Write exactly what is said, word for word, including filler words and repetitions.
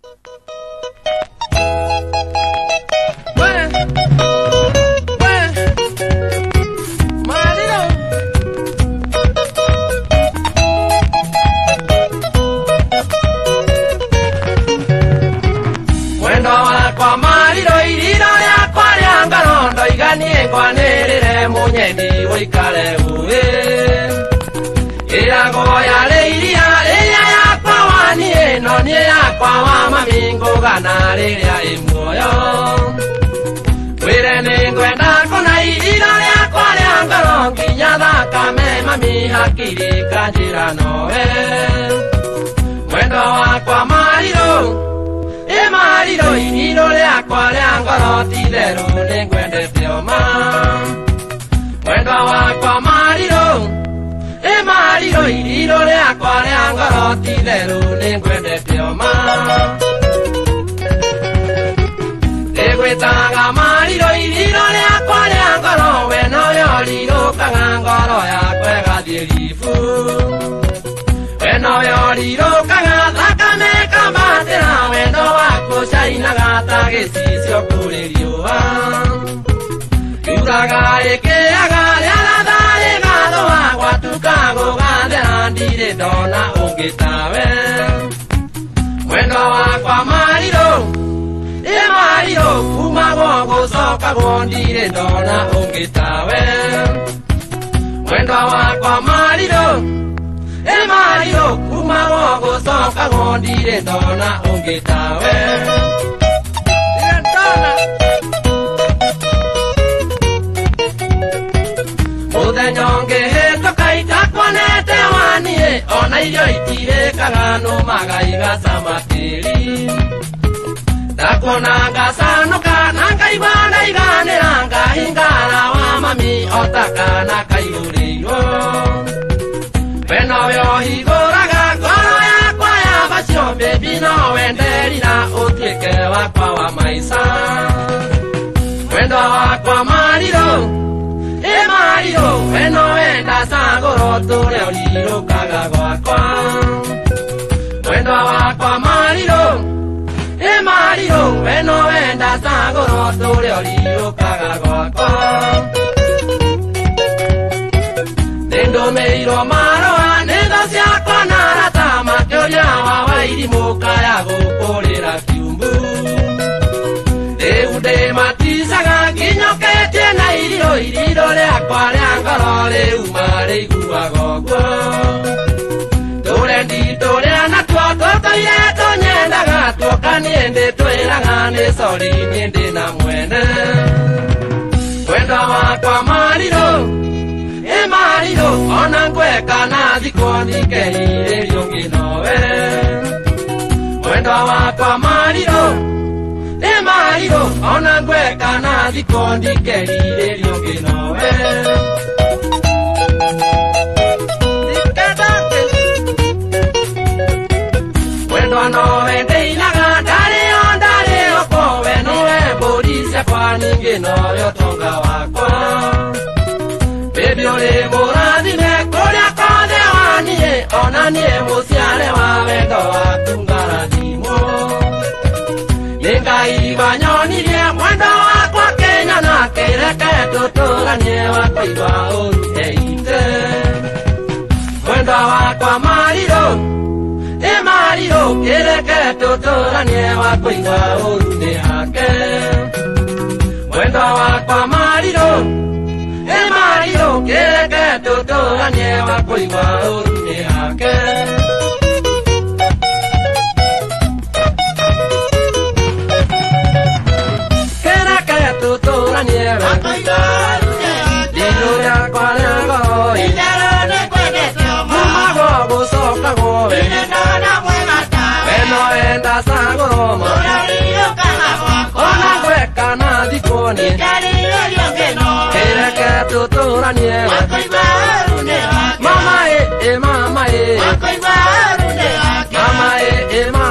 Munyeni wikale uwe ira goya leiria leia yakwa wani eno nie yakwa wa mamingo gana leria imoyo wire ningwenda kona irira yakwa ria ngoro nginya thakame mami hakiri kanjira nowe mwendo wakwa mariro e mariro iriro yakwa ria ngoro titheru ningwendete oma mwendo wakwa mariro e mariro iriro riakwa ria ngoro titheru ningwendete oma ndigwitaga mariro iriro riakwa ria ngoro we noyo rirukaga ngoro yakwa ĩgathiĩ ribu we noyo rirukaga thakame ĩkambatĩra wendo waku cainaga ta gĩcicio kũrĩ riũa kiuraga ĩkĩaga rĩaratha ĩgathũa gwatuka gũgathera ndirĩ ndona ũngĩ tawe mwendo wakwa mariro ĩ mariro kumagwo gũcokagwo ndirĩ ndona ũngĩ tawe mwendo wakwa mariro ĩ mariro kumagwo gũcokagwo ndirĩ ndona ũngĩ tawe muthenya ũngĩ hĩtũka itakuonete waniĩ ona irio itirĩkaga nũmaga igacama tĩri ndakuona ngacanũka na ngaigua ndaiganĩra ngahingara wa mami otakana kaihũrĩirwo we nowe ũhingũraga ngoro yakwa yabacio mbĩmbi nowe nderira ũtuĩke wakwa wa maica wendo wakwa mariro e mariro we nowe ndacagũrwo tũre ũrirũkaga gwakwa mwendo wakwa mariro e mariro we nowe ndacagũrwo tũre ũrirũkaga gwakwa nĩndũmĩirwo marũa nĩ tha ciakwa na arata makĩũria wa wairimũ kaya gũkũrĩra kiumbu rĩu ndĩmaticaga nginyũkĩtie na iriro iriro rĩakwa rĩa ngoro rĩu marĩiguaga ũguo tũre nditũ rĩa natuo tũtũire tũnyendaga tuokanie ndĩtwĩraga nĩ sori niĩ ndĩ na mwene mwendo wakwa mariro ĩ mariro ona ngweka na thikũ ndingĩhirĩrio ũngĩ nowe mwendo wakwa mariro ĩ mariro ona ngweka na thikũ ndingĩhirĩrio ũngĩ nowe mwendo nowe ndĩinaga ndarĩ o ndarĩ oko we nowe mbũri ciakwa ningĩ nowe ũtonga wakwa bĩbĩ ũrĩ mũrathime kũrĩa kothe waniĩ ona niĩ mũciare wa wendo waku ngarathimwo nĩ Ngai wanyonirie mwendo wakwa Kenya na kĩreke tũtũranie wakũigua ũrute ite mwendo wakwa mariro ĩ mariro kĩreke tũtũranie wakũigua ũrute hake mwendo wakwa mariro ĩ mariro kĩreke tũtũranie wakũigua ũrute hake tuturanie wakũigua ndino rĩakwa rĩa ngoro kumagwo gũcokagwo we nowe ndacagũrwo ona ngweka na thikũ niĩ kĩreke tũtũranie mama ĩ ĩ mama ĩ mama ĩ ĩ